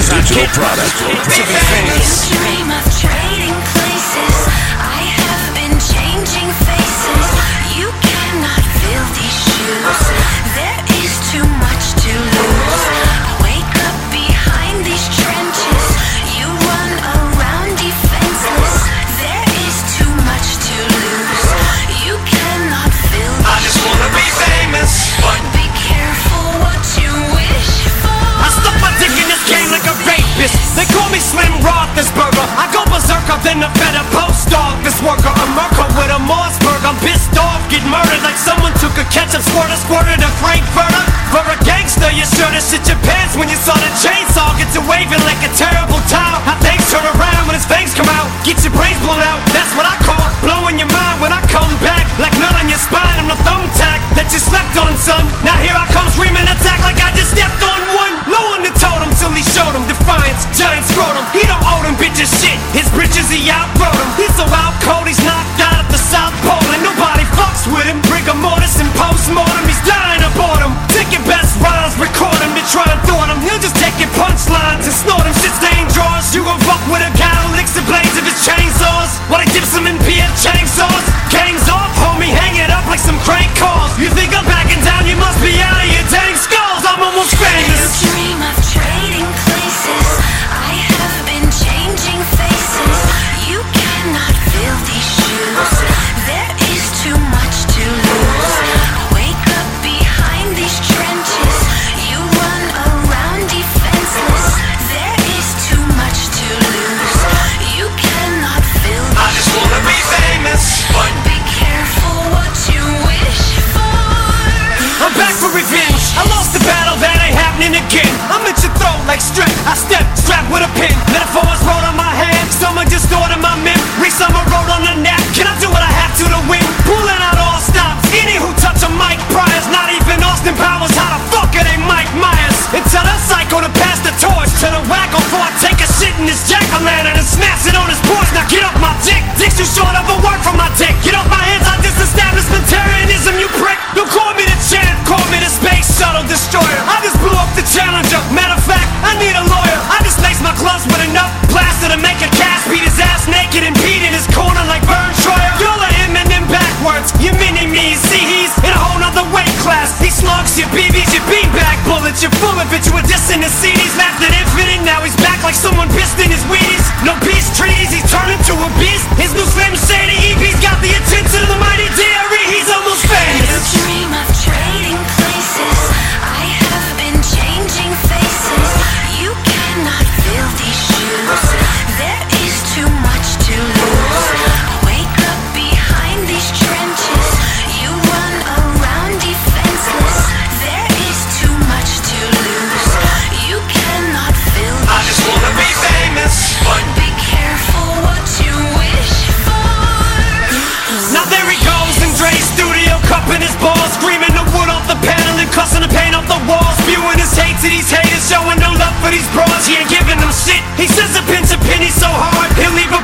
as I Digital get product. to be famous. Dream of trading places. I have been changing faces. You cannot fill these shoes. There is too much to lose. I wake up behind these trenches. You run around defenseless. There is too much to lose. You cannot fill these I just wanna be famous, but be careful what you wish for. I stuck my dick in this game like a rapist. They call me Slim Roethlisberger. I go berserker than a better post office worker. A Merker with a Mossberg. I'm pissed off, get murdered like someone took a ketchup squirter, squirted a Frankfurter. For a gangster, you should've shit your pants when you saw the chainsaw. Get to waving like a terrible towel. How things turn around when his fangs come out. Get your brains blown out, that's what I call blowing your mind when I come back. Like nut on your spine, I'm the thumbtack that you slept on, son. Now here I come screaming attack like I just stepped on one. Low on the totem till he showed him defiance. Giant scrotum, he don't owe them bitches shit. His britches, he outrode him. He's so out cold, he's knocked out at the South Pole. And nobody fucks with him. Rigor mortis and post-mortem, he's dying of boredom. Take your best rhymes, record him, then try and thwart him. He'll just take your punchlines and snort him. Shit stain drawers. You gon' fuck with a guy who licks the blades of his chainsaws while he dips them in PF chainsaws. Gang's off, homie, hang it up like some crank calls. You think I'm backing down, you must be out of your dang skulls. I'm almost famous. Dream of trading places. I have been changing faces. You cannot fill these shoes. There is too much to lose. I wake up behind these trenches. You run around defenseless. There is too much to lose. You cannot fill I these just wanna be famous, but be careful what you wish for. I'm back for revenge. I lost the battle, that ain't happening again. I'm at your throat like strip. I step strapped with a pin. Metaphors wrote on my hand. Someone just ordered my memory. Someone wrote on the napkin. I do what I have to win. Pulling out all stops. Any who touch a mic priors. Not even Austin Powers. How the fuck are they Mike Myers? And tell that psycho to pass the torch to the wacko before I take a shit in this jack-o'-lantern and smash it on his porch. Now get off my dick. Dick's too short of a word from my dick. Get off my hands. I disestablishmentarianism, you prick. Don't call me the champ. Call me the space shuttle destroyer. I just blew up the Challenger. Matter of fact, I need a lawyer. I just laced my gloves with enough plaster to make a cast. Beat his ass naked and beat in his corner like Vern Troyer. You're a Eminem backwards. You mini-me. See, he's in a whole nother weight class. He slugs your BBs, your beanbag bullets. You're full of it. You were dissing the CDs. Laughed at Infinite. Now he's back like someone pissed in his Wheaties. No peace trees. He's turned into a beast. His new Slim Shady EP's got the attention of the mighty DRE. He's almost famous. Dream of trading places. I have been changing faces. You cannot fill these shoes. There is too much to lose. I wake up behind these trenches. You run around defenseless. There is too much to lose. You cannot fill I these just wanna be famous, but be careful what you wish for. now there he goes in Dre's studio, cupping his balls, screaming the wood off the panel and cussing the paint off the walls, spewing his hate to these haters, showing no love for these bras. He ain't giving them shit. He says a pinch of penny so hard he'll leave a